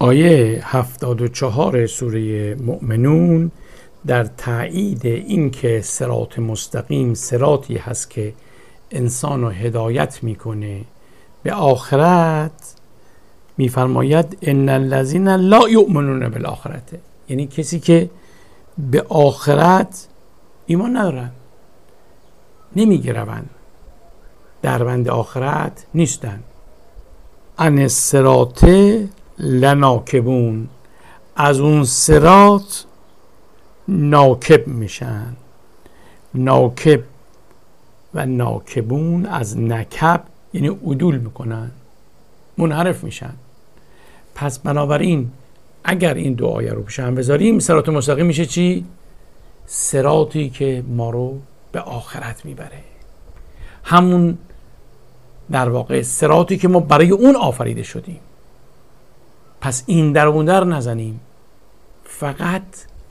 آیه 74 سوره مؤمنون در تایید این که صراط مستقیم صراطی هست که انسان رو هدایت میکنه به آخرت، میفرماید ان الذین لا یؤمنون بالآخرته، یعنی کسی که به آخرت ایمان ندارن، نمیگروند، در بند آخرت نیستن. عن الصراط لناکبون، از اون صراط ناکب میشن. ناکب و ناکبون از نکب یعنی عدول میکنن، منحرف میشن. پس بنابراین اگر این دو آیه رو پیش هم بذاریم، صراط مستقیم میشه چی؟ صراطی که ما رو به آخرت میبره، همون در واقع صراطی که ما برای اون آفریده شدیم. پس این در اون در نزنیم، فقط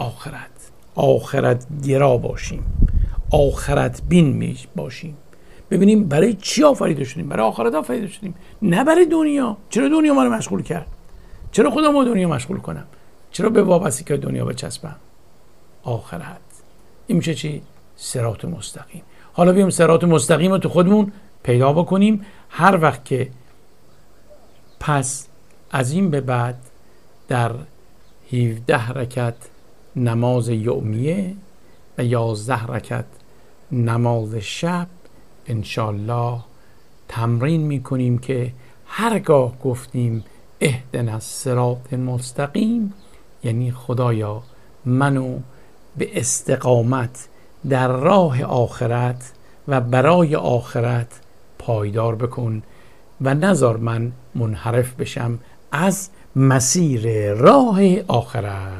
آخرت گرا باشیم، آخرت بین باشیم، ببینیم برای چی آفریده شدیم. برای آخرت آفریده شدیم، نه برای دنیا. چرا دنیا ما رو مشغول کرد؟ چرا خودم رو دنیا مشغول کنم؟ چرا به وابستگی دنیا بچسبم؟ آخرت این میشه چی؟ صراط مستقیم. حالا بیایم صراط مستقیم رو تو خودمون پیدا بکنیم. هر وقت که پس از این به بعد در 17 رکعت نماز یومیه و 11 رکعت نماز شب انشالله تمرین میکنیم که هرگاه گفتیم اهدنا الصراط المستقیم، یعنی خدایا منو به استقامت در راه آخرت و برای آخرت پایدار بکن و نذار من منحرف بشم از مسیر راه آخرت.